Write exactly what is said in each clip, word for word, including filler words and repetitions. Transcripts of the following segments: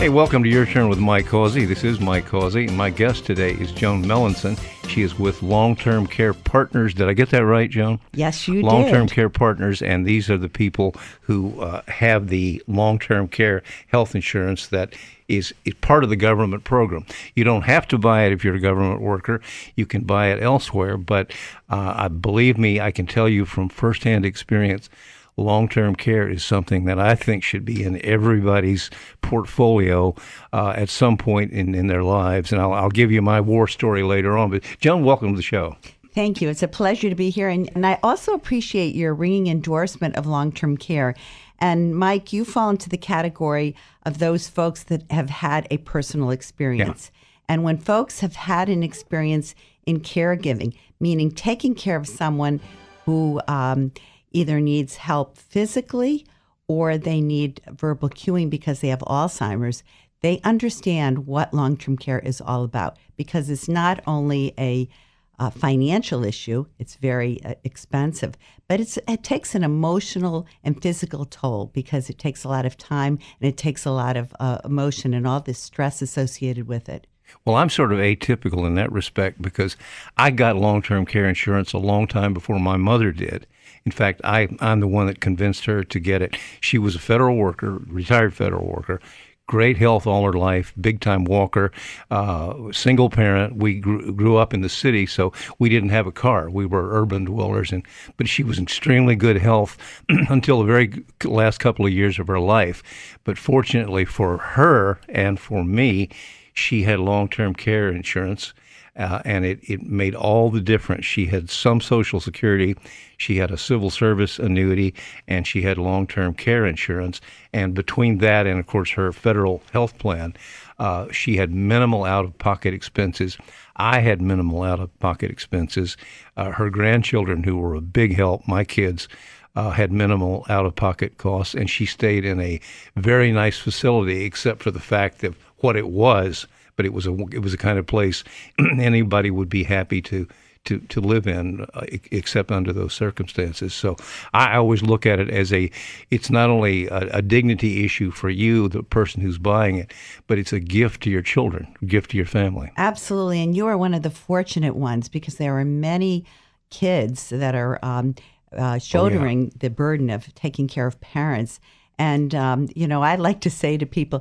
Hey, welcome to Your Turn with Mike Causey. This is Mike Causey, and my guest today is Joan Melanson. She is with Long-Term Care Partners. Did I get that right, Joan? Yes, you did. Long-Term Care Partners, and these are the people who uh, have the long-term care health insurance that is, is part of the government program. You don't have to buy it if you're a government worker. You can buy it elsewhere, but uh, I, believe me, I can tell you from firsthand experience, long-term care is something that I think should be in everybody's portfolio uh, at some point in, in their lives. And I'll, I'll give you my war story later on. But Joan, welcome to the show. Thank you. It's a pleasure to be here. And, and I also appreciate your ringing endorsement of long-term care. And Mike, you fall into the category of those folks that have had a personal experience. Yeah. And when folks have had an experience in caregiving, meaning taking care of someone who um, either needs help physically or they need verbal cueing because they have Alzheimer's, they understand what long-term care is all about, because it's not only a, a financial issue, it's very uh, expensive, but it's, it takes an emotional and physical toll because it takes a lot of time and it takes a lot of uh, emotion and all this stress associated with it. Well, I'm sort of atypical in that respect because I got long-term care insurance a long time before my mother did. In fact, I, I'm the one that convinced her to get it. She was a federal worker, retired federal worker, great health all her life, big-time walker, uh, single parent. We grew, grew up in the city, so we didn't have a car. We were urban dwellers, and but she was in extremely good health until the very last couple of years of her life. But fortunately for her and for me, she had long-term care insurance. Uh, and it, it made all the difference. She had some Social Security, she had a civil service annuity, and she had long-term care insurance. And between that and, of course, her federal health plan, uh, she had minimal out-of-pocket expenses. I had minimal out-of-pocket expenses. Uh, her grandchildren, who were a big help, my kids, Uh, had minimal out-of-pocket costs, and she stayed in a very nice facility, except for the fact of what it was. But it was a it was a kind of place anybody would be happy to to to live in, uh, except under those circumstances. So I always look at it as a it's not only a, a dignity issue for you, the person who's buying it, but it's a gift to your children, a gift to your family. Absolutely, and you are one of the fortunate ones because there are many kids that are Um, Uh, shouldering oh, yeah. the burden of taking care of parents. And, um, you know, I like to say to people,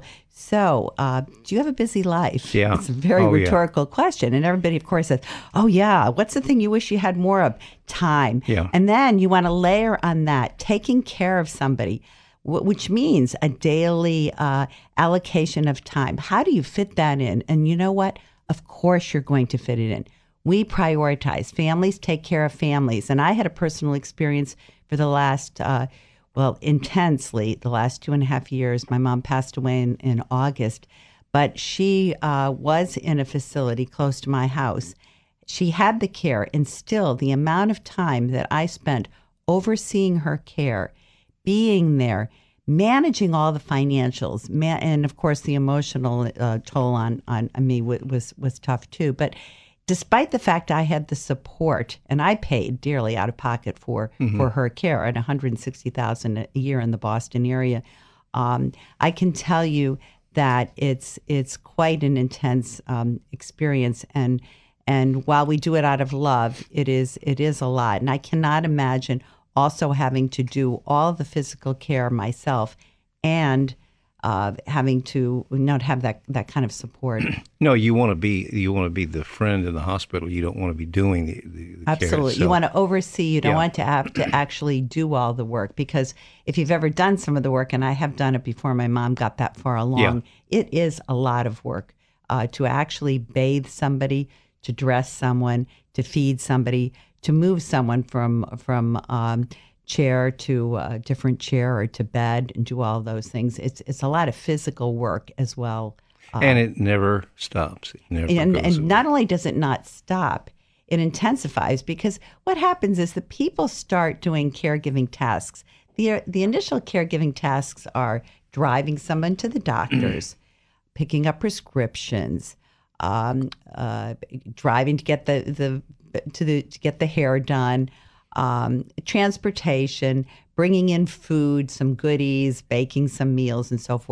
so uh, do you have a busy life? Yeah. It's a very oh, rhetorical yeah. question. And everybody, of course, says, oh, yeah, what's the thing you wish you had more of? Time. Yeah. And then you want to layer on that, taking care of somebody, w- which means a daily uh, allocation of time. How do you fit that in? And you know what? Of course you're going to fit it in. We prioritize. Families take care of families. And I had a personal experience for the last, uh, well, intensely, the last two and a half years. My mom passed away in, in August, but she uh, was in a facility close to my house. She had the care, and still the amount of time that I spent overseeing her care, being there, managing all the financials, man, and of course the emotional uh, toll on, on me was, was tough too. But despite the fact I had the support, and I paid dearly out of pocket for, mm-hmm. for her care at one hundred sixty thousand dollars a year in the Boston area, um, I can tell you that it's it's quite an intense um, experience. And and while we do it out of love, it is it is a lot. And I cannot imagine also having to do all the physical care myself and Uh, having to not have that, that kind of support. No, you want to be you want to be the friend in the hospital. You don't want to be doing the, the, the Absolutely. care. You want to oversee. You don't yeah. want to have to actually do all the work, because if you've ever done some of the work, and I have done it before my mom got that far along, yeah. it is a lot of work uh, to actually bathe somebody, to dress someone, to feed somebody, to move someone from from um, chair to a different chair or to bed, and do all those things. It's it's a lot of physical work as well. And uh, it never stops. It never and goes and away. Not only does it not stop, it intensifies, because what happens is the people start doing caregiving tasks. The, the initial caregiving tasks are driving someone to the doctors, picking up prescriptions, um, uh, driving to get the, the to the to get the hair done, um, transportation, bringing in food, some goodies, baking some meals, and so forth.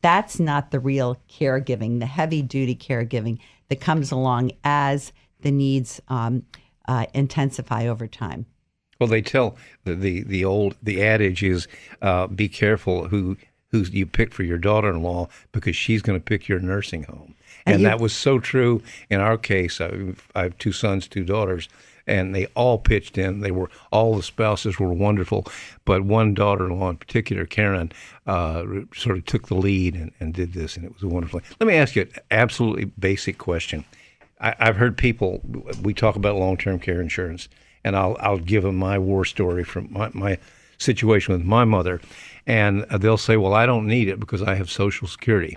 That's not the real caregiving, the heavy duty caregiving that comes along as the needs um, uh, intensify over time. Well, they tell the the, the old the adage is uh, be careful who who you pick for your daughter-in-law because she's going to pick your nursing home. And, and that was so true in our case. I, I have two sons, two daughters, and they all pitched in. They were all the spouses were wonderful, but one daughter-in-law in particular, Karen, uh, sort of took the lead and, and did this, and it was wonderful. Let me ask you an absolutely basic question. I, I've heard people we talk about long-term care insurance, and I'll I'll give them my war story from my, my situation with my mother, and they'll say, "Well, I don't need it because I have Social Security."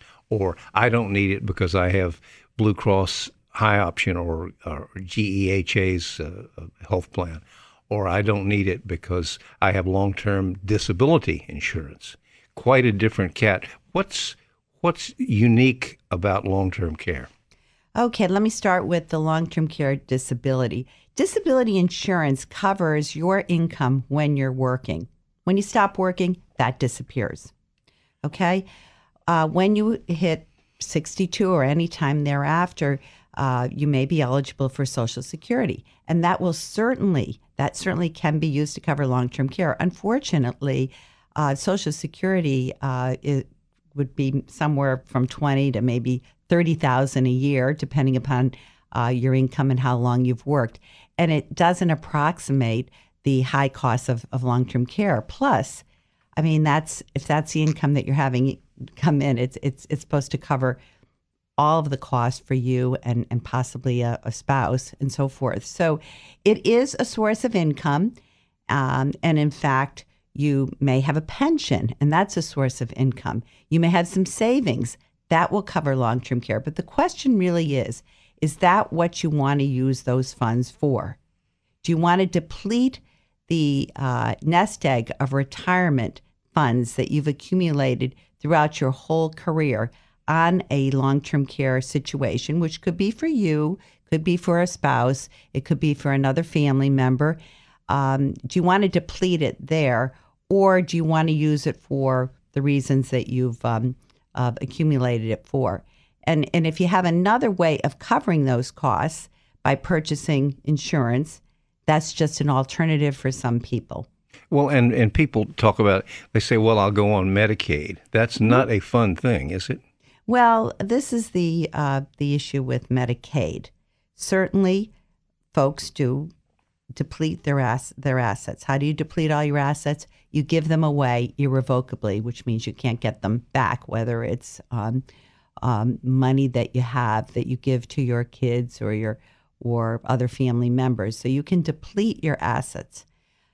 Or I don't need it because I have Blue Cross High Option or, or G E H A's uh, health plan. Or I don't need it because I have long-term disability insurance. Quite a different cat. What's what's unique about long-term care? Okay, let me start with the long-term care disability. Disability insurance covers your income when you're working. When you stop working, that disappears. Okay? Uh, when you hit sixty-two or any time thereafter, uh, you may be eligible for Social Security. And that will certainly, that certainly can be used to cover long-term care. Unfortunately, uh, Social Security uh, it would be somewhere from twenty to maybe thirty thousand a year, depending upon uh, your income and how long you've worked. And it doesn't approximate the high costs of, of long-term care. Plus, I mean, that's if that's the income that you're having come in, it's it's it's supposed to cover all of the costs for you and, and possibly a, a spouse and so forth. So it is a source of income. Um, and in fact, you may have a pension, and that's a source of income. You may have some savings. That will cover long-term care. But the question really is, is that what you want to use those funds for? Do you want to deplete the uh, nest egg of retirement funds that you've accumulated throughout your whole career on a long-term care situation, which could be for you, could be for a spouse, it could be for another family member? Um, do you want to deplete it there, or do you want to use it for the reasons that you've um, uh, accumulated it for? And, and if you have another way of covering those costs by purchasing insurance, that's just an alternative for some people. Well, and, and people talk about, they say, well, I'll go on Medicaid. That's not a fun thing, is it? Well, this is the uh, the issue with Medicaid. Certainly, folks do deplete their ass- their assets. How do you deplete all your assets? You give them away irrevocably, which means you can't get them back, whether it's um, um, money that you have that you give to your kids or your or other family members. So you can deplete your assets.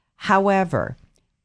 However,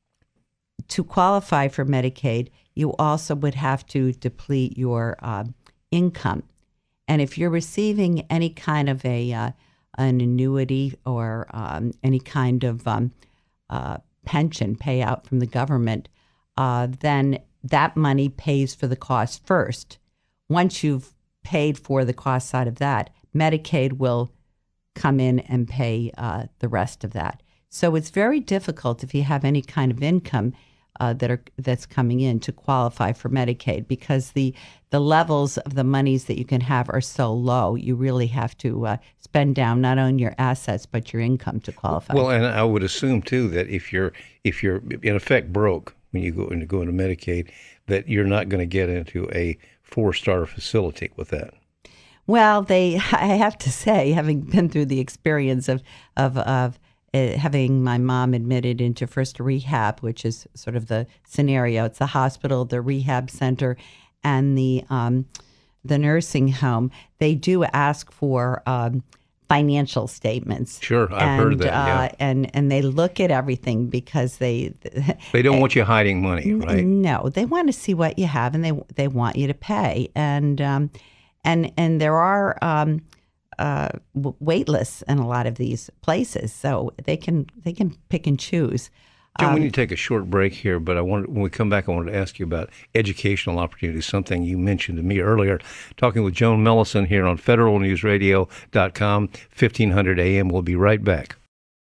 to qualify for Medicaid, you also would have to deplete your uh, income. And if you're receiving any kind of a uh, an annuity or um, any kind of um, uh, pension payout from the government, uh, then that money pays for the cost first. Once you've paid for the cost side of that, Medicaid will come in and pay uh, the rest of that. So it's very difficult if you have any kind of income uh, that are that's coming in to qualify for Medicaid, because the the levels of the monies that you can have are so low. You really have to uh, spend down not only your assets but your income to qualify. Well, and I would assume too that if you're if you're in effect broke when you go into go into Medicaid, that you're not going to get into a four-star facility with that. Well, they I have to say, having been through the experience of of of Uh, having my mom admitted into first rehab, which is sort of the scenario. It's the hospital, the rehab center, and the um, the nursing home. They do ask for um, financial statements. Sure, I've and, heard that. Yeah. Uh, and and they look at everything because they they don't want you hiding money, right? No, they want to see what you have, and they they want you to pay. And um, and and there are. Um, Uh, wait lists in a lot of these places, so they can they can pick and choose. Joan, Um, we need to take a short break here, but I want when we come back, I wanted to ask you about educational opportunities, something you mentioned to me earlier. Talking with Joan Mellison here on federal news radio dot com, fifteen hundred A M. We'll be right back.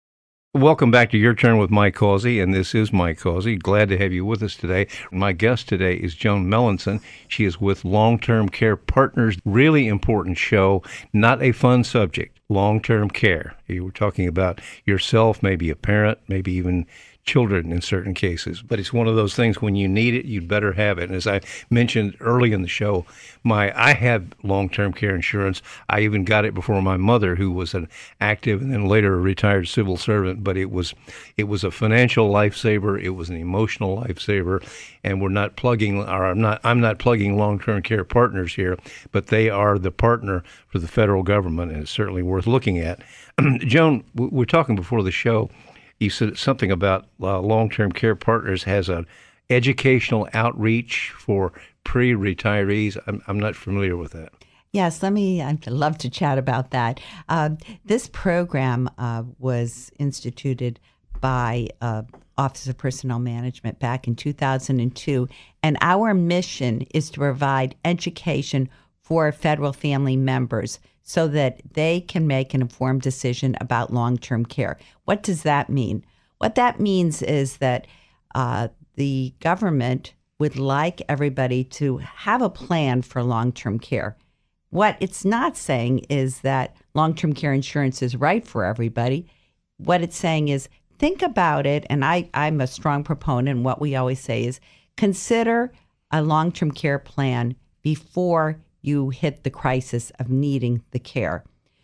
Welcome back to Your Turn with Mike Causey, and this is Mike Causey. Glad to have you with us today. My guest today is Joan Melanson. She is with Long-Term Care Partners. Really important show, not a fun subject. Long-term care. You were talking about yourself, maybe a parent, maybe even children in certain cases. But it's one of those things, when you need it, you'd better have it. And as I mentioned early in the show, my I have long-term care insurance. I even got it before my mother, who was an active and then later a retired civil servant. But it was it was a financial lifesaver. It was an emotional lifesaver. And we're not plugging, or I'm not I'm not plugging long-term care partners here, but they are the partner for the federal government, and it's certainly worth looking at. Joan, we we're talking before the show. You said something about uh, long-term care partners has an educational outreach for pre-retirees. I'm, I'm not familiar with that. Yes, let me, I'd love to chat about that. Uh, this program uh, was instituted by uh, Office of Personnel Management back in two thousand two, and our mission is to provide education for federal family members so that they can make an informed decision about long-term care. What does that mean? What that means is that uh, the government would like everybody to have a plan for long-term care. What it's not saying is that long-term care insurance is right for everybody. What it's saying is think about it, and I, I'm a strong proponent, and what we always say is consider a long-term care plan before you hit the crisis of needing the care.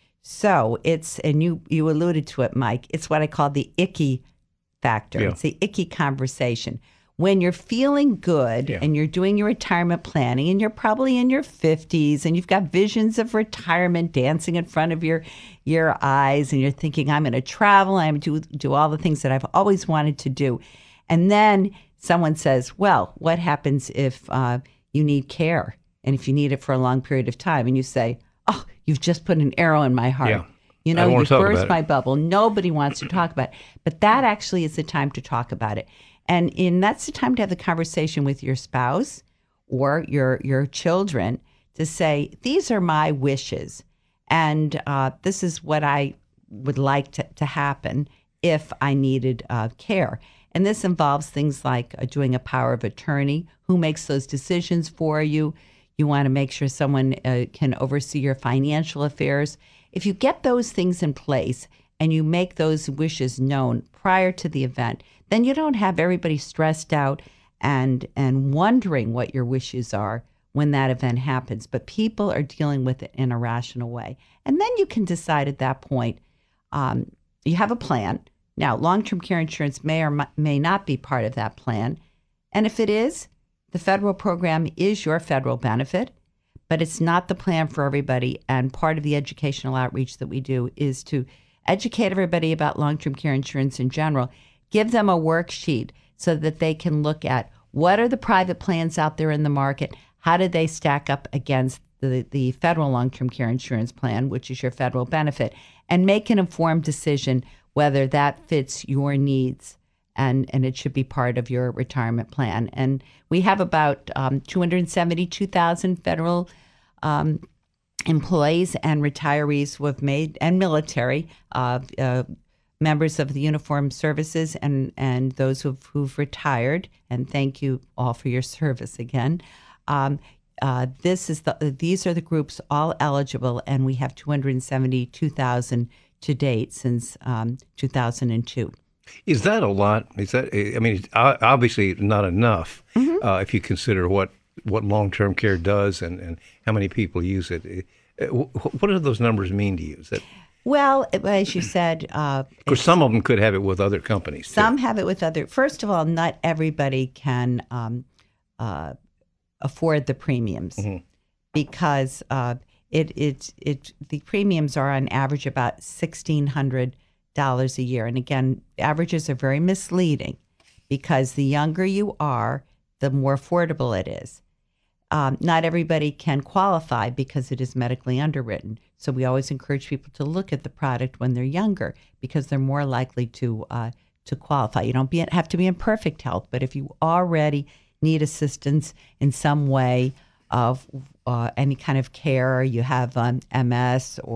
So it's, and you, you alluded to it, Mike, it's what I call the icky factor. Yeah. It's the icky conversation. When you're feeling good yeah. and you're doing your retirement planning and you're probably in your fifties and you've got visions of retirement dancing in front of your your eyes and you're thinking, I'm going to travel, I'm going to do, do all the things that I've always wanted to do. And then someone says, well, what happens if uh, you need care? And if you need it for a long period of time, and you say, oh, you've just put an arrow in my heart. Yeah. You know, you burst my bubble. Nobody wants to talk about it. But that actually is the time to talk about it. And in that's the time to have the conversation with your spouse or your your children to say, these are my wishes. And uh, this is what I would like to, to happen if I needed uh, care. And this involves things like uh, doing a power of attorney. Who makes those decisions for you? You want to make sure someone uh, can oversee your financial affairs. If you get those things in place and you make those wishes known prior to the event, then you don't have everybody stressed out and and wondering what your wishes are when that event happens. But people are dealing with it in a rational way. And then you can decide at that point, um, you have a plan. Now, long-term care insurance may or may not be part of that plan. And if it is, the federal program is your federal benefit, but it's not the plan for everybody. And part of the educational outreach that we do is to educate everybody about long-term care insurance in general, give them a worksheet so that they can look at what are the private plans out there in the market, how do they stack up against the, the federal long-term care insurance plan, which is your federal benefit, and make an informed decision whether that fits your needs. And, and it should be part of your retirement plan. And we have about um, two hundred seventy-two thousand federal um, employees and retirees who have made, and military, uh, uh, members of the uniformed services and, and those who've, who've retired. And thank you all for your service again. Um, uh, this is the these are the groups all eligible, and we have two hundred seventy-two thousand to date since um, two thousand two. Is that a lot? Is that, I mean, it's obviously not enough mm-hmm. uh, if you consider what, what long-term care does and, and how many people use it. What do those numbers mean to you? Is that, well, as you said, uh, of course, some of them could have it with other companies. Some too. have it with other. First of all, not everybody can um, uh, afford the premiums mm-hmm. because uh, it it it the premiums are on average about sixteen hundred dollars a year. And again, averages are very misleading because the younger you are, the more affordable it is. Um, not everybody can qualify because it is medically underwritten. So we always encourage people to look at the product when they're younger because they're more likely to uh, to qualify. You don't be, have to be in perfect health, but if you already need assistance in some way of uh, any kind of care, you have um, M S or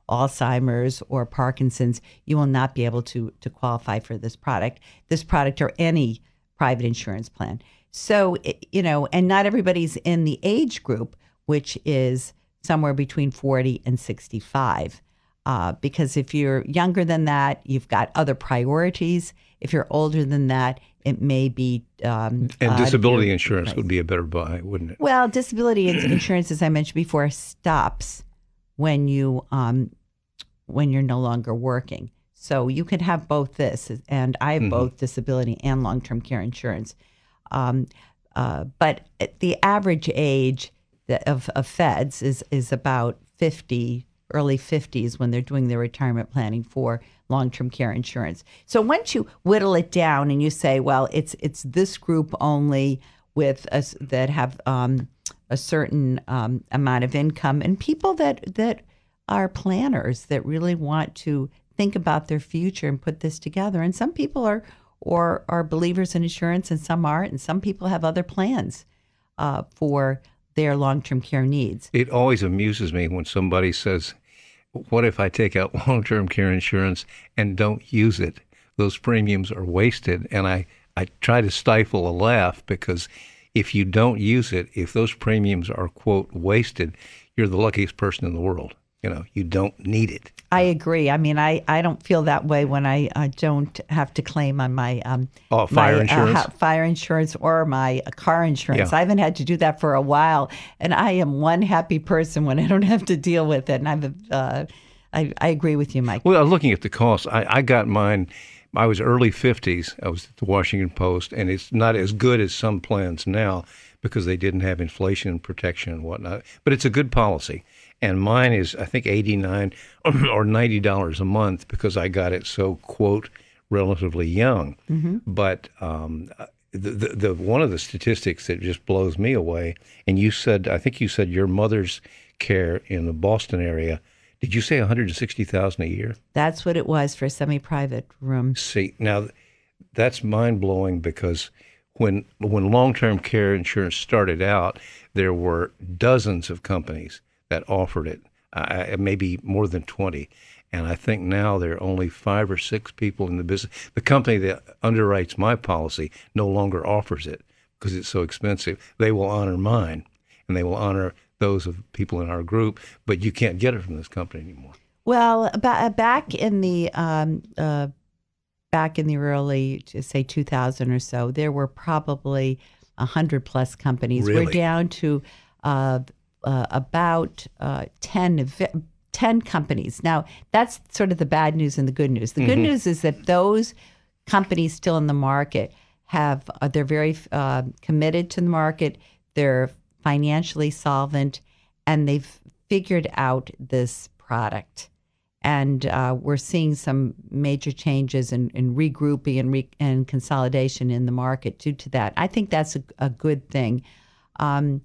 Alzheimer's or Parkinson's, you will not be able to to qualify for this product, this product or any private insurance plan. So, you know, and not everybody's in the age group, which is somewhere between forty and sixty-five. Uh, because if you're younger than that, you've got other priorities. If you're older than that, it may be. Um, and uh, disability your- insurance right. would be a better buy, wouldn't it? Well, disability ins- insurance, as I mentioned before, stops when you um, when you're no longer working. So you could have both this, and I have Mhm. both disability and long-term care insurance. Um, uh, but the average age that- of, of feds is is about fifty, early fifties when they're doing their retirement planning for long-term care insurance. So once you whittle it down and you say, well, it's it's this group only with us that have um, a certain um, amount of income, and people that that are planners that really want to think about their future and put this together. And some people are or are believers in insurance, and some aren't, and some people have other plans uh, for their long-term care needs. It always amuses me when somebody says, what if I take out long-term care insurance and don't use it? Those premiums are wasted. And I, I try to stifle a laugh, because if you don't use it, if those premiums are, quote, wasted, you're the luckiest person in the world. You know, you don't need it. I agree. I mean, I, I don't feel that way when I uh, don't have to claim on my um Oh, fire my, insurance? Uh, fire insurance or my uh, car insurance. Yeah. I haven't had to do that for a while, and I am one happy person when I don't have to deal with it. And I've uh, I I agree with you, Mike. Well, looking at the cost, I, I got mine. I was early fifties. I was at the Washington Post, and it's not as good as some plans now because they didn't have inflation protection and whatnot. But it's a good policy. And mine is, I think, eighty-nine dollars or ninety dollars a month because I got it so, quote, relatively young. Mm-hmm. But um, the, the, the one of the statistics that just blows me away, and you said, I think you said your mother's care in the Boston area, did you say one hundred sixty thousand dollars a year? That's what it was for a semi-private room. See, now that's mind-blowing, because when when long-term care insurance started out, there were dozens of companies that offered it, uh, maybe more than twenty. And I think now there are only five or six people in the business. The company that underwrites my policy no longer offers it because it's so expensive. They will honor mine, and they will honor those of people in our group, but you can't get it from this company anymore. Well, ba- back in the um, uh, back in the early, say two thousand or so, there were probably a hundred plus companies. Really? We're down to uh, uh, about uh, ten, ten companies. Now, that's sort of the bad news and the good news. The Mm-hmm. good news is that those companies still in the market have uh, they're very uh, committed to the market. They're financially solvent, and they've figured out this product. And uh, we're seeing some major changes in, in regrouping and, re- and consolidation in the market due to that. I think that's a, a good thing. Um,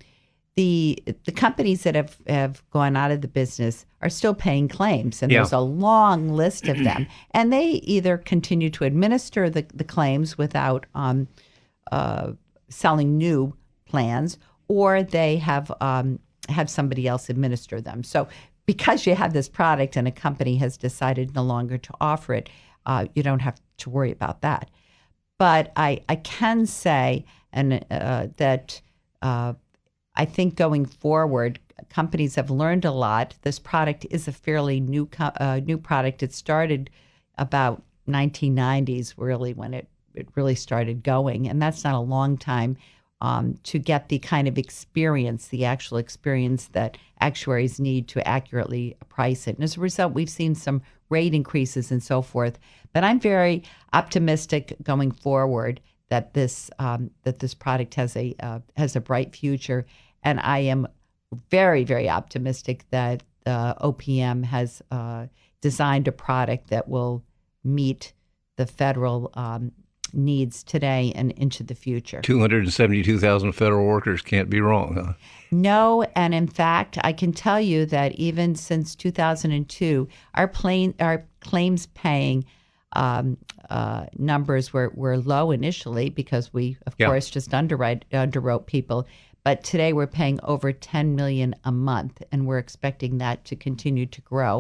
the the companies that have, have gone out of the business are still paying claims, and Yeah. there's a long list of them. And they either continue to administer the, the claims without um, uh, selling new plans, or they have um, have somebody else administer them. So because you have this product and a company has decided no longer to offer it, uh, you don't have to worry about that. But I, I can say and uh, that uh, I think going forward, companies have learned a lot. This product is a fairly new co- uh, new product. It started about nineteen nineties, really, when it, it really started going. And that's not a long time um, to get the kind of experience, the actual experience that actuaries need to accurately price it. And as a result, we've seen some rate increases and so forth. But I'm very optimistic going forward that this um, that this product has a uh, has a bright future. And I am very, very optimistic that uh, O P M has uh, designed a product that will meet the federal um, needs today and into the future. two hundred seventy-two thousand federal workers can't be wrong, huh? No, and in fact, I can tell you that even since two thousand two, our plain, our claims paying um, uh, numbers were, were low initially because we, of Yeah. course, just underwrite underwrote people. But today we're paying over ten million dollars a month, and we're expecting that to continue to grow.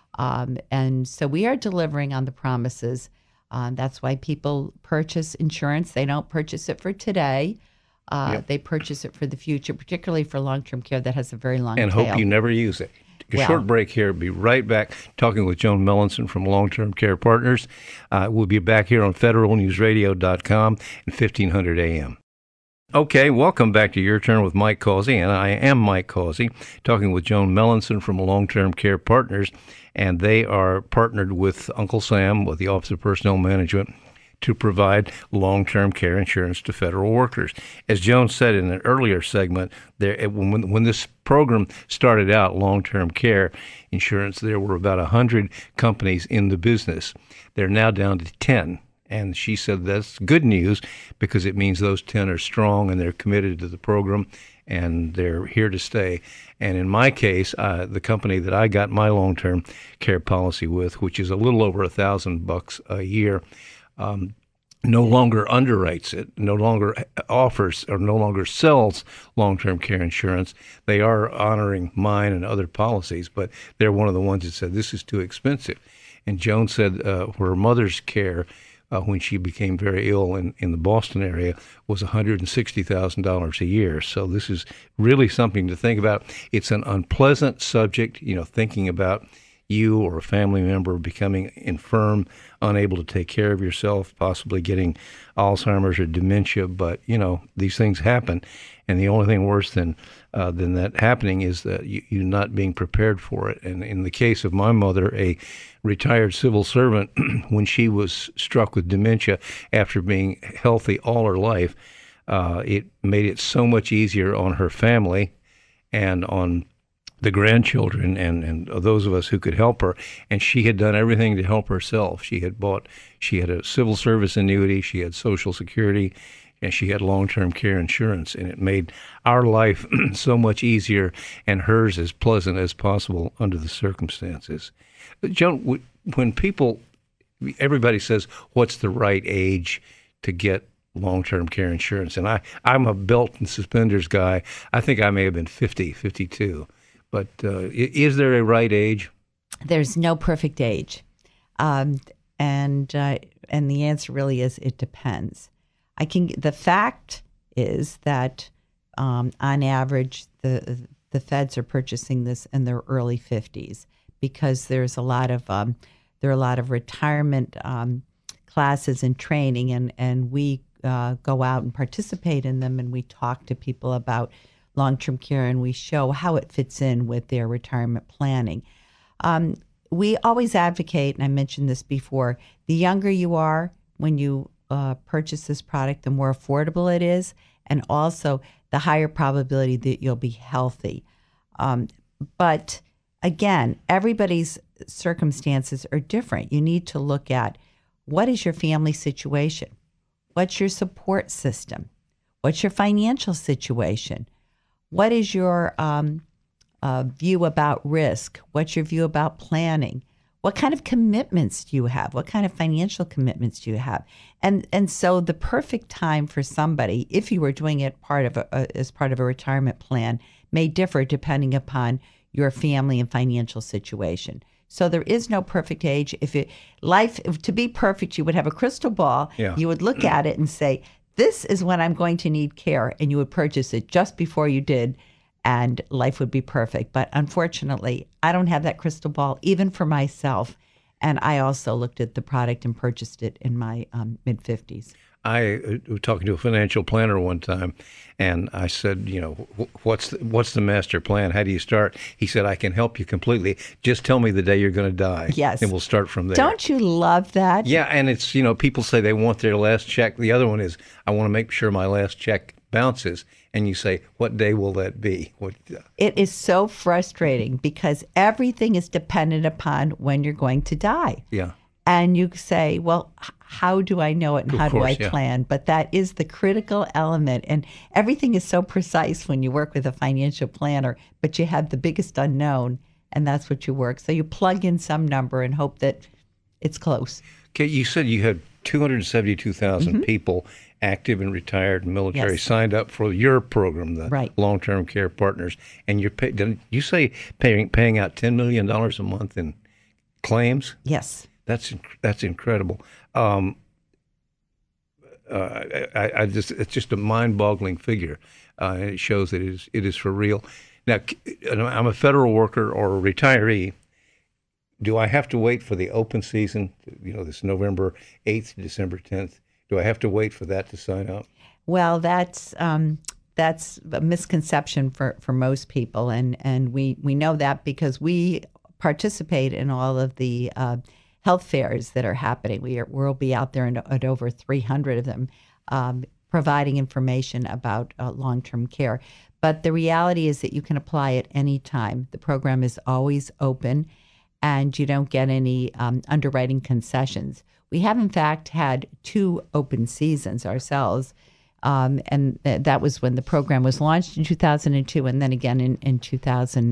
Um, and so we are delivering on the promises. Um, that's why people purchase insurance. They don't purchase it for today. Uh, Yep. They purchase it for the future, particularly for long-term care that has a very long And tail. hope you never use it. Take a Well- short break here. Be right back talking with Joan Mellinson from Long-Term Care Partners. Uh, we'll be back here on federal news radio dot com and fifteen hundred A M. Okay, welcome back to Your Turn with Mike Causey, and I am Mike Causey, talking with Joan Mellinson from Long-Term Care Partners, and they are partnered with Uncle Sam, with the Office of Personnel Management, to provide long-term care insurance to federal workers. As Joan said in an earlier segment, there when, when this program started out, long-term care insurance, there were about one hundred companies in the business. They're now down to ten. And she said that's good news because it means those ten are strong and they're committed to the program and they're here to stay. And in my case, uh, the company that I got my long-term care policy with, which is a little over a thousand bucks a year, um, no longer underwrites it, no longer offers or no longer sells long-term care insurance. They are honoring mine and other policies, but they're one of the ones that said this is too expensive. And Joan said uh, her mother's care, Uh, when she became very ill in, in the Boston area, was one hundred sixty thousand dollars a year. So this is really something to think about. It's an unpleasant subject, you know, thinking about you or a family member becoming infirm, unable to take care of yourself, possibly getting Alzheimer's or dementia. But, you know, these things happen. And the only thing worse than uh, than that happening is that you, you not being prepared for it. And in the case of my mother, a retired civil servant, when she was struck with dementia after being healthy all her life, uh, it made it so much easier on her family and on the grandchildren and, and those of us who could help her. And she had done everything to help herself. She had bought, she had a civil service annuity, she had Social Security, and she had long-term care insurance. And it made our life so much easier and hers as pleasant as possible under the circumstances. Joan, when people, everybody says, what's the right age to get long-term care insurance? And I, I'm a belt and suspenders guy. I think I may have been fifty, fifty-two. But uh, is there a right age? There's no perfect age. Um, and uh, and the answer really is it depends. I can. The fact is that um, on average, the the feds are purchasing this in their early fifties because there's a lot of um, there are a lot of retirement um, classes and training, and and we uh, go out and participate in them, and we talk to people about long-term care, and we show how it fits in with their retirement planning. Um, we always advocate, and I mentioned this before, the younger you are when you uh, purchase this product, the more affordable it is, and also the higher probability that you'll be healthy. Um, but again, everybody's circumstances are different. You need to look at what is your family situation? What's your support system? What's your financial situation? What is your um, uh, view about risk? What's your view about planning? What kind of commitments do you have? What kind of financial commitments do you have? And and so the perfect time for somebody, if you were doing it part of a, a, as part of a retirement plan, may differ depending upon your family and financial situation. So there is no perfect age. If it life if, to be perfect, you would have a crystal ball. Yeah. You would look at it and say, this is when I'm going to need care, and you would purchase it just before you did, and life would be perfect. But unfortunately, I don't have that crystal ball, even for myself. And I also looked at the product and purchased it in my um, mid-fifties. I uh, was talking to a financial planner one time, and I said, you know, what's the, what's the master plan? How do you start? He said, I can help you completely. Just tell me the day you're going to die. Yes. And we'll start from there. Don't you love that? Yeah, and it's, you know, people say they want their last check. The other one is, I want to make sure my last check bounces. And you say, what day will that be? What, uh, It is so frustrating because everything is dependent upon when you're going to die. yeah. And you say, well, h- how do I know it and Of how course, do I yeah. plan? But that is the critical element. And everything is so precise when you work with a financial planner, but you have the biggest unknown, and that's what you work. So you plug in some number and hope that it's close. Okay, you said you had two hundred seventy-two thousand Mm-hmm. people, active and retired and military, Yes. signed up for your program, the Right. Long-Term Care Partners, and you're pay, didn't you say paying paying out ten million dollars a month in claims. Yes. That's inc- that's incredible. Um, uh, I, I just it's just a mind-boggling figure. Uh, and it shows that it is it is for real. Now, c- I'm a federal worker or a retiree. Do I have to wait for the open season? You know, this November eighth to December tenth. Do I have to wait for that to sign up? Well, that's um, that's a misconception for, for most people, and, and we, we know that because we participate in all of the uh, health fairs that are happening. We are, we'll be out there in, at over three hundred of them, um, providing information about uh, long-term care. But the reality is that you can apply at any time. The program is always open, and you don't get any um, underwriting concessions. We have, in fact, had two open seasons ourselves. Um, and th- that was when the program was launched in two thousand two, and then again in, in two thousand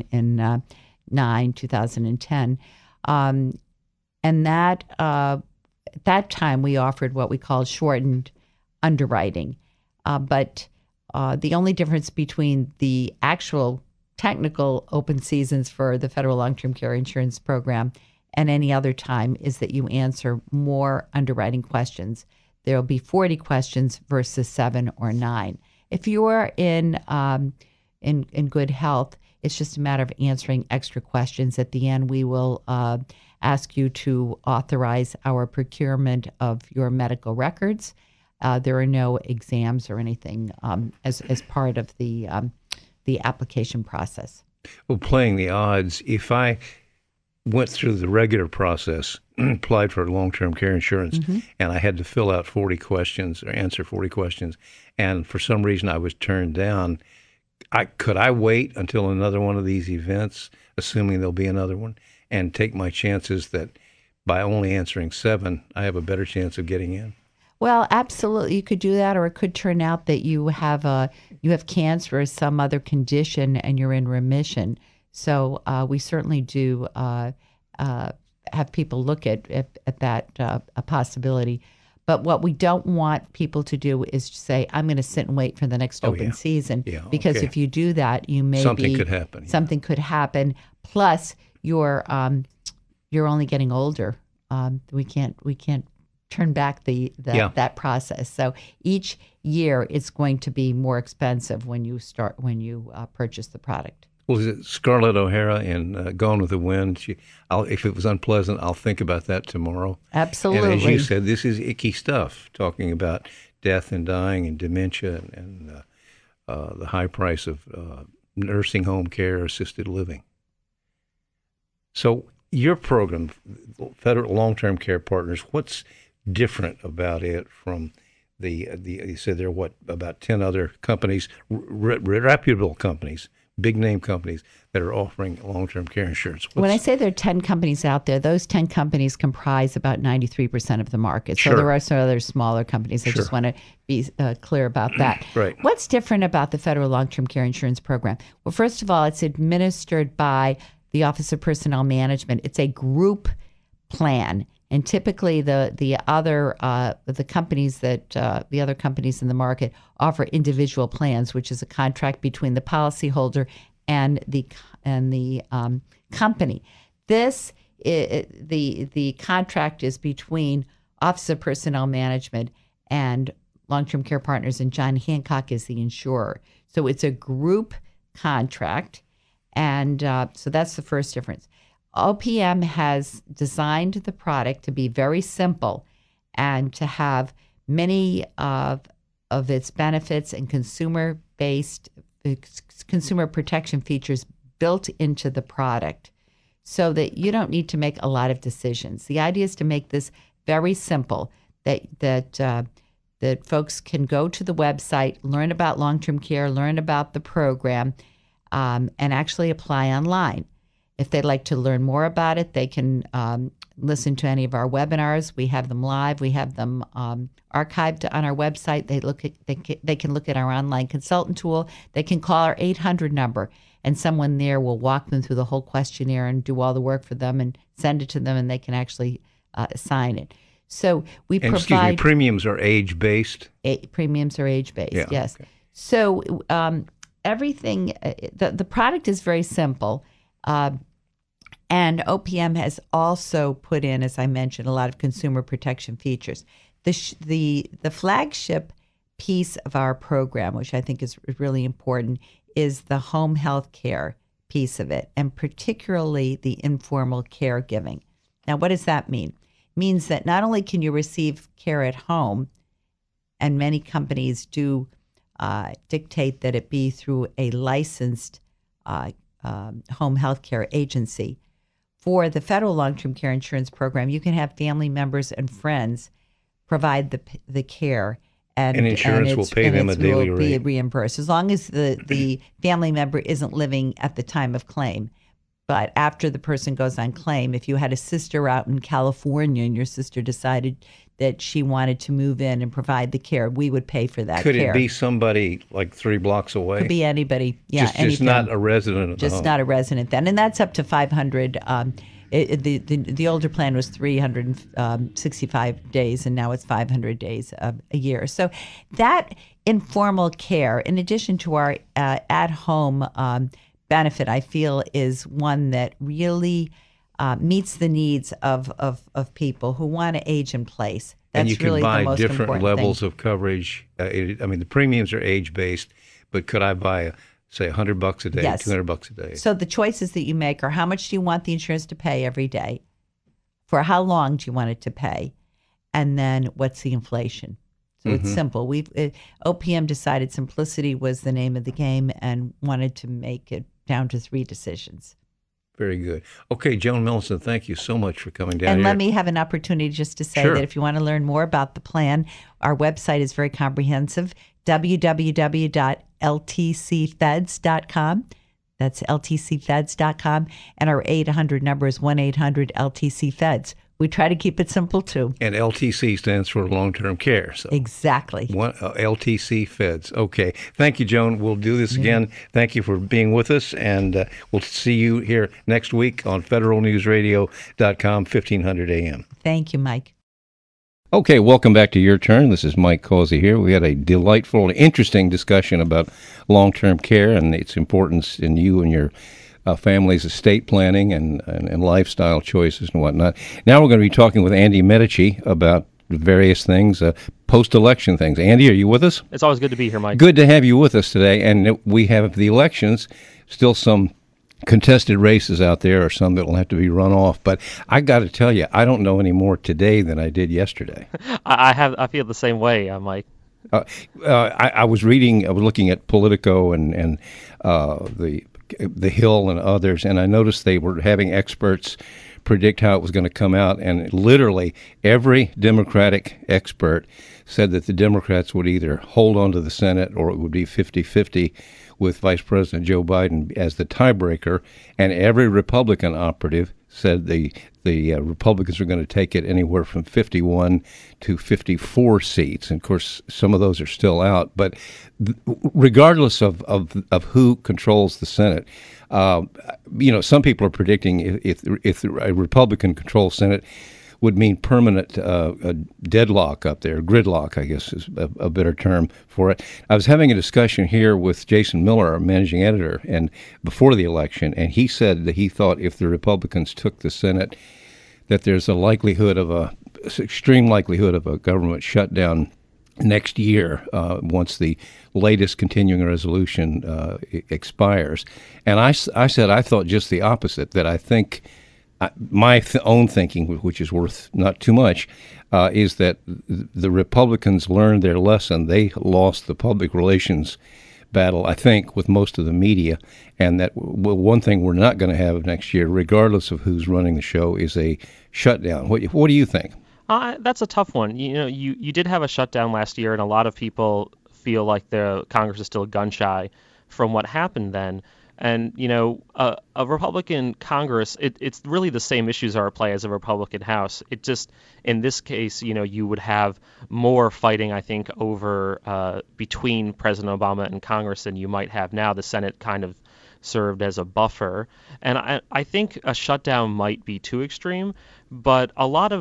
nine, two thousand ten. Um, and that uh, at that time, we offered what we called shortened underwriting. Uh, but uh, the only difference between the actual technical open seasons for the federal long-term care insurance program and any other time is that you answer more underwriting questions. There will be forty questions versus seven or nine. If you're in um, in in good health, it's just a matter of answering extra questions. At the end, we will uh, ask you to authorize our procurement of your medical records. Uh, there are no exams or anything um, as as part of the um, the application process. Well, playing the odds, if I went through the regular process, applied for long-term care insurance, mm-hmm. and I had to fill out forty questions or answer forty questions, and for some reason I was turned down, I could I wait until another one of these events, assuming there'll be another one, and take my chances that by only answering seven, I have a better chance of getting in? Well, absolutely, you could do that, or it could turn out that you have a you have cancer or some other condition, and you're in remission. So uh, we certainly do uh, uh, have people look at at, at that uh, a possibility. But what we don't want people to do is say, "I'm going to sit and wait for the next oh, open yeah. season," yeah, because okay. if you do that, you may something be, could happen. Something yeah. could happen. Plus, you're um, you're only getting older. Um, we can't we can't turn back the, the yeah. that process. So each year, it's going to be more expensive when you start when you uh, purchase the product. Well, is it Scarlett O'Hara in uh, Gone with the Wind? She, I'll, if it was unpleasant, I'll think about that tomorrow. Absolutely. And as you said, this is icky stuff, talking about death and dying and dementia and, and uh, uh, the high price of uh, nursing home care, assisted living. So your program, Federal Long-Term Care Partners, what's different about it from the, the you said there are, what, about ten other companies, re- reputable companies, big name companies that are offering long-term care insurance? What's, when I say there are ten companies out there, those ten companies comprise about ninety-three percent of the market. So sure. there are some other smaller companies. I sure. just want to be uh, clear about that. Right. What's different about the federal long-term care insurance program? Well, first of all, it's administered by the Office of Personnel Management. It's a group plan. And typically, the the other uh, the companies that uh, the other companies in the market offer individual plans, which is a contract between the policyholder and the and the um, company. This is, the the contract is between Office of Personnel Management and Long-Term Care Partners, and John Hancock is the insurer. So it's a group contract, and uh, so that's the first difference. O P M has designed the product to be very simple and to have many of, of its benefits and consumer-based consumer protection features built into the product so that you don't need to make a lot of decisions. The idea is to make this very simple, that that uh, that folks can go to the website, learn about long-term care, learn about the program, um, and actually apply online. If they'd like to learn more about it, they can um, listen to any of our webinars. We have them live. We have them um, archived on our website. They look at they can, they can look at our online consultant tool. They can call our eight hundred number, and someone there will walk them through the whole questionnaire and do all the work for them and send it to them, and they can actually uh, sign it. So we and provide excuse me, premiums are age based. A, premiums are age based. Yeah, yes. okay. So um, everything uh, the the product is very simple. Uh, And O P M has also put in, as I mentioned, a lot of consumer protection features. The sh- the the flagship piece of our program, which I think is really important, is the home health care piece of it, and particularly the informal caregiving. Now, what does that mean? It means that not only can you receive care at home, and many companies do uh, dictate that it be through a licensed uh, um, home health care agency. For the federal long-term care insurance program, you can have family members and friends provide the the care. And, and insurance and will pay and them a daily will rate. be reimbursed as long as the, the family member isn't living at the time of claim. But after the person goes on claim, if you had a sister out in California and your sister decided that she wanted to move in and provide the care, we would pay for that Could care. it be somebody like three blocks away? Could be anybody. Yeah, just, anything. Just not a resident of the Just home. not a resident then. And that's up to five hundred. Um, it, the, the the older plan was three hundred sixty-five days, and now it's five hundred days a, a year. So that informal care, in addition to our uh, at-home um, benefit, I feel is one that really uh, meets the needs of, of, of people who want to age in place. That's and you can really buy the most different important levels thing. of coverage. Uh, it, I mean, the premiums are age-based, but could I buy, a, say, one hundred bucks a day, Yes. two hundred bucks a day? So the choices that you make are how much do you want the insurance to pay every day? For how long do you want it to pay? And then what's the inflation? So Mm-hmm. it's simple. We've it, O P M decided simplicity was the name of the game and wanted to make it down to three decisions. Very good. Okay, Joan Millicent, thank you so much for coming down And here. let me have an opportunity just to say Sure. that if you want to learn more about the plan, our website is very comprehensive, w w w dot l t c feds dot com. That's l t c feds dot com. And our eight hundred number is one eight hundred L T C Feds. We try to keep it simple, too. And L T C stands for long-term care. So Exactly. one, uh, L T C Feds. Okay. Thank you, Joan. We'll do this again. Thank you for being with us, and uh, we'll see you here next week on federal news radio dot com, fifteen hundred A M. Thank you, Mike. Okay, welcome back to Your Turn. This is Mike Causey here. We had a delightful and interesting discussion about long-term care and its importance in you and your uh, family's estate planning and, and, and lifestyle choices and whatnot. Now we're going to be talking with Andy Medici about various things, uh, post-election things. Andy, are you with us? It's always good to be here, Mike. Good to have you with us today. And we have the elections, still some contested races out there, or some that will have to be run off. But I got to tell you, I don't know any more today than I did yesterday. I I have I feel the same way, uh, Mike. Uh, uh, I, I was reading, I was looking at Politico and and uh, the the Hill and others, and I noticed they were having experts predict how it was going to come out, and literally every Democratic expert said that the Democrats would either hold on to the Senate or it would be fifty-fifty with Vice President Joe Biden as the tiebreaker, and every Republican operative said the the uh, Republicans are going to take it anywhere from fifty-one to fifty-four seats. And of course, some of those are still out. But th- regardless of, of, of who controls the Senate, uh, you know, some people are predicting if, if, if a Republican controlled Senate would mean permanent uh, a deadlock up there, gridlock, I guess is a, a better term for it. I was having a discussion here with Jason Miller, our managing editor, and before the election, and he said that he thought if the Republicans took the Senate, that there's a likelihood of a extreme likelihood of a government shutdown next year uh, once the latest continuing resolution uh, expires. And I, I said I thought just the opposite, that I think Uh, my th- own thinking, which is worth not too much, uh, is that th- the Republicans learned their lesson. They lost the public relations battle, I think, with most of the media, and that w- one thing we're not going to have next year, regardless of who's running the show, is a shutdown. What, what do you think? Uh, that's a tough one. You know, you, you did have a shutdown last year, and a lot of people feel like the Congress is still gun shy from what happened then. And, you know, uh, a Republican Congress, it, it's really the same issues are at play as a Republican House. It just, in this case, you know, you would have more fighting, I think, over uh, between President Obama and Congress than you might have now. The Senate kind of served as a buffer. And I, I think a shutdown might be too extreme, but a lot of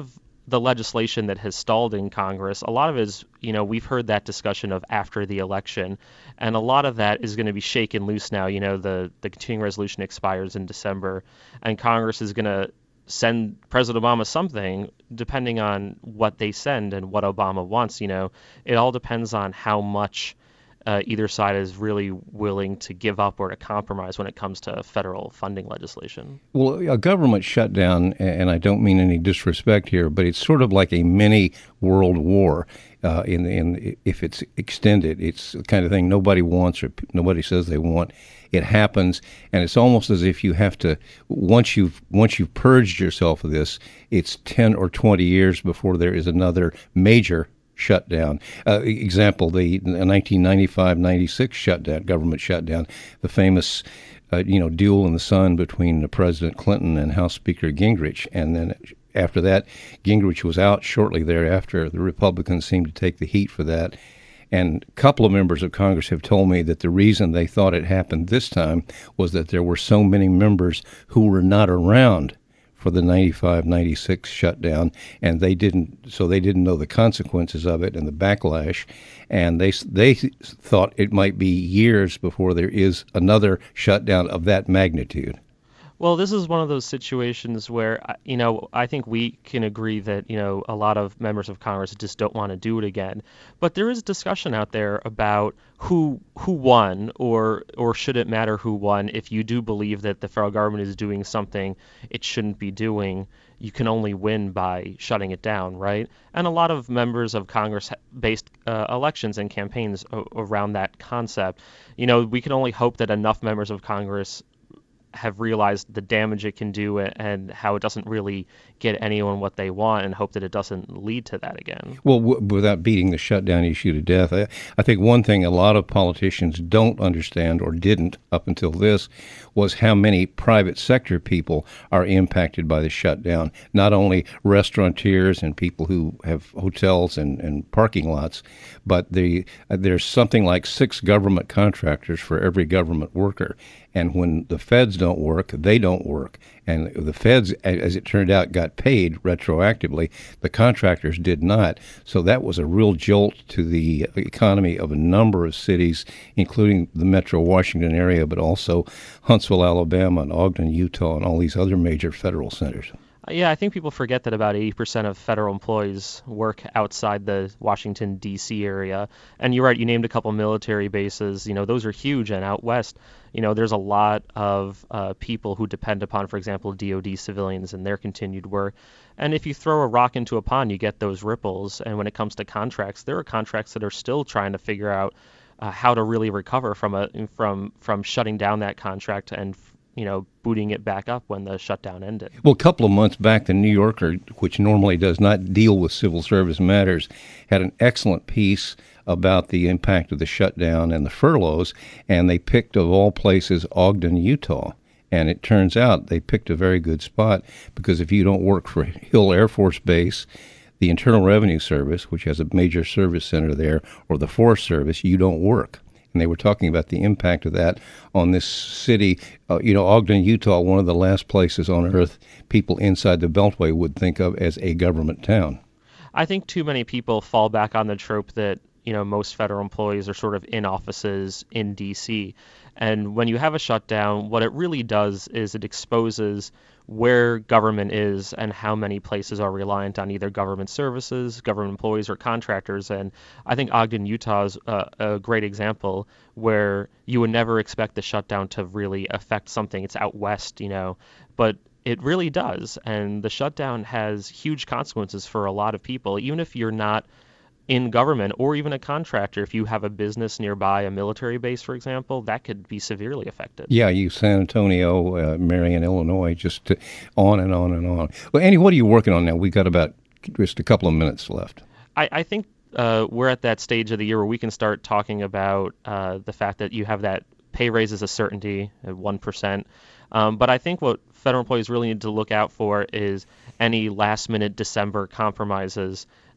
the legislation that has stalled in Congress, a lot of it is, you know, we've heard that discussion of after the election, and a lot of that is going to be shaken loose now. You know, the, the continuing resolution expires in December, and Congress is going to send President Obama something, depending on what they send and what Obama wants. You know, it all depends on how much uh, either side is really willing to give up or to compromise when it comes to federal funding legislation. Well, a government shutdown, and I don't mean any disrespect here, but it's sort of like a mini world war. Uh, in, in if it's extended, it's the kind of thing nobody wants or nobody says they want. It happens, and it's almost as if you have to once you've once you've purged yourself of this, it's ten or twenty years before there is another major shutdown. Uh, example, the nineteen ninety-five ninety-six shutdown, government shutdown, the famous, uh, you know, duel in the sun between President Clinton and House Speaker Gingrich. And then after that, Gingrich was out shortly thereafter. The Republicans seemed to take the heat for that. And a couple of members of Congress have told me that the reason they thought it happened this time was that there were so many members who were not around for the ninety-five ninety-six shutdown, and they didn't, so they didn't know the consequences of it and the backlash, and they they thought it might be years before there is another shutdown of that magnitude. Well, this is one of those situations where, you know, I think we can agree that, you know, a lot of members of Congress just don't want to do it again. But there is discussion out there about who who won, or or should it matter who won. If you do believe that the federal government is doing something it shouldn't be doing, you can only win by shutting it down, right? And a lot of members of Congress based uh, elections and campaigns o- around that concept. You know, we can only hope that enough members of Congress have realized the damage it can do and how it doesn't really get anyone what they want, and hope that it doesn't lead to that again. Well, w- without beating the shutdown issue to death, I, I think one thing a lot of politicians don't understand, or didn't up until this, was how many private sector people are impacted by the shutdown. Not only restaurateurs and people who have hotels and, and parking lots, but the, uh, there's something like six government contractors for every government worker. And when the feds don't work, they don't work. And the feds, as it turned out, got paid retroactively. The contractors did not. So that was a real jolt to the economy of a number of cities, including the metro Washington area, but also Huntsville, Alabama, and Ogden, Utah, and all these other major federal centers. Yeah, I think people forget that about eighty percent of federal employees work outside the Washington, D C area. And you're right, you named a couple military bases. You know, those are huge. And out west, you know, there's a lot of uh, people who depend upon, for example, D O D civilians and their continued work. And if you throw a rock into a pond, you get those ripples. And when it comes to contracts, there are contracts that are still trying to figure out uh, how to really recover from a from from shutting down that contract and you know, booting it back up when the shutdown ended. Well, a couple of months back, the New Yorker, which normally does not deal with civil service matters, had an excellent piece about the impact of the shutdown and the furloughs, and they picked, of all places, Ogden, Utah. And it turns out they picked a very good spot, because if you don't work for Hill Air Force Base, the Internal Revenue Service, which has a major service center there, or the Forest Service, you don't work. And they were talking about the impact of that on this city. Uh, you know, Ogden, Utah, one of the last places on earth people inside the Beltway would think of as a government town. I think too many people fall back on the trope that, you know, most federal employees are sort of in offices in D C. And when you have a shutdown, what it really does is it exposes where government is and how many places are reliant on either government services, government employees, or contractors. And I think Ogden, Utah is a, a great example where you would never expect the shutdown to really affect something. It's out west, you know, but it really does. And the shutdown has huge consequences for a lot of people, even if you're not in government or even a contractor. If you have a business nearby, a military base, for example, that could be severely affected. Yeah, you San Antonio, uh, Marion, Illinois, just to, on and on and on. Well, Andy, what are you working on now? We've got about just a couple of minutes left. I, I think uh, we're at that stage of the year where we can start talking about uh, the fact that you have that pay raise is a certainty at one percent. Um, but I think what federal employees really need to look out for is any last-minute December compromises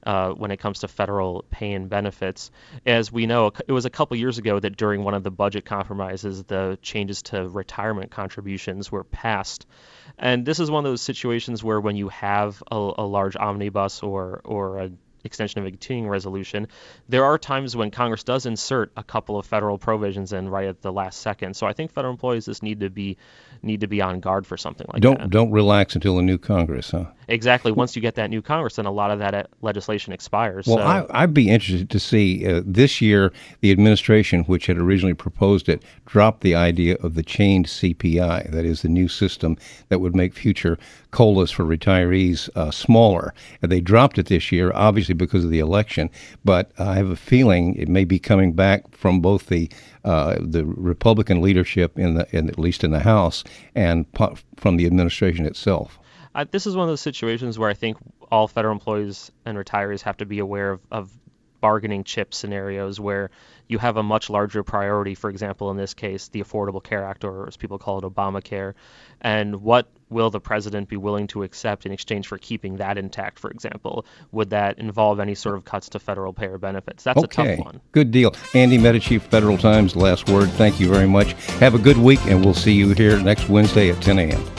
uh, when it comes to federal pay and benefits. As we know, it was a couple years ago that during one of the budget compromises, the changes to retirement contributions were passed. And this is one of those situations where when you have a, a large omnibus or, or a extension of a continuing resolution, there are times when Congress does insert a couple of federal provisions in right at the last second. So I think federal employees just need to be need to be on guard for something like don't, that. Don't relax until a new Congress, huh? Exactly. Once you get that new Congress, then a lot of that uh, legislation expires. Well, so. I, I'd be interested to see uh, this year the administration, which had originally proposed it, dropped the idea of the chained C P I. That is the new system that would make future COLAs for retirees uh, smaller. And they dropped it this year, obviously because of the election. But I have a feeling it may be coming back from both the uh, the Republican leadership, in the, in, at least in the House, and po- from the administration itself. Uh, this is one of those situations where I think all federal employees and retirees have to be aware of, of bargaining chip scenarios where you have a much larger priority, for example, in this case, the Affordable Care Act, or as people call it, Obamacare. And what will the president be willing to accept in exchange for keeping that intact, for example? Would that involve any sort of cuts to federal payer benefits? That's okay. a tough one. Good deal. Andy Medici, Federal Times, Last Word. Thank you very much. Have a good week, and we'll see you here next Wednesday at ten a.m.